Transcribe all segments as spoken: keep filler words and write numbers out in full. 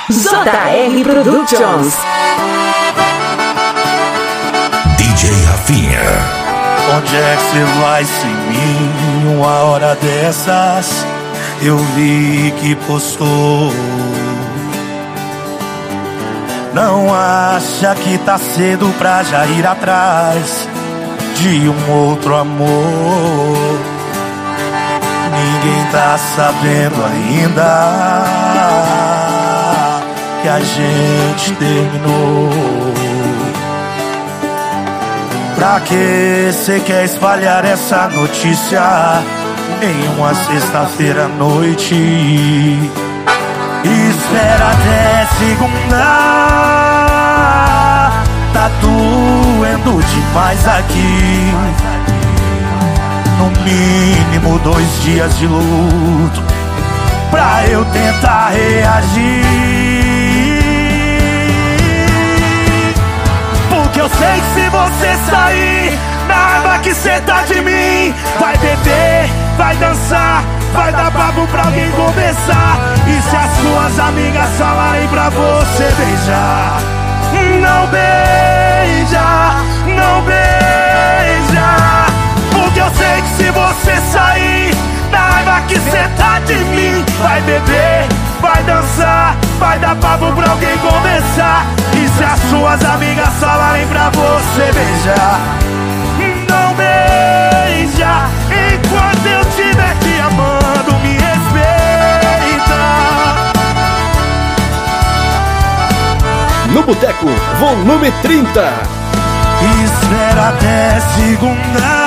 J R Productions. D J Rafinha. Onde é que você vai sem mim? Uma hora dessas eu vi que postou. Não acha que tá cedo pra já ir atrás de um outro amor? Ninguém tá sabendo ainda que a gente terminou. Pra que cê quer espalhar essa notícia em uma sexta-feira à noite? Espera até segunda, tá doendo demais aqui. No mínimo dois dias de luto pra eu tentar reagir. Porque eu sei que se você sair, na raiva que cê tá de mim, vai beber, vai dançar, vai dar papo pra alguém conversar. E se as suas amigas falarem pra você beijar, não beija, não beija. Porque eu sei que se você sair, na raiva que cê tá de mim, vai beber, vai dançar, vai dar papo pra alguém conversar. E se as suas amigas falarem pra você beijar, não beija. Enquanto eu estiver te amando, me respeita. No Boteco, volume trinta. Espera até segunda,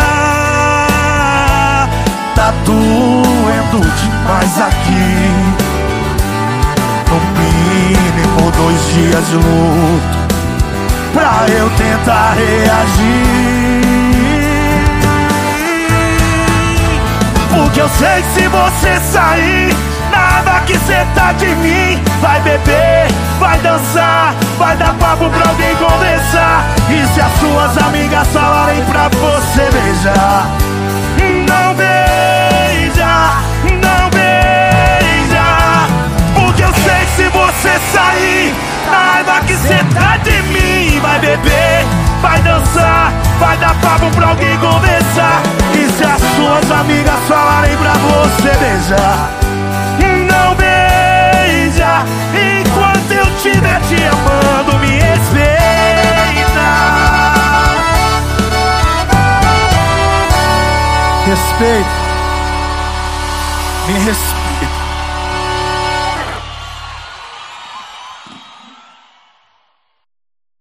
tá doendo demais aqui. No mínimo dois dias de luto pra eu tentar reagir. Porque eu sei que se você sair, nada que cê tá de mim, vai beber, vai dançar, vai dar papo pra alguém conversar. E se as suas amigas falarem pra você beijar, não beija, não beija. Porque eu sei que se você sair, na raiva que cê tá de mim, vai beber, vai dançar, vai dar papo pra alguém conversar. E se as suas amigas falarem pra você beijar,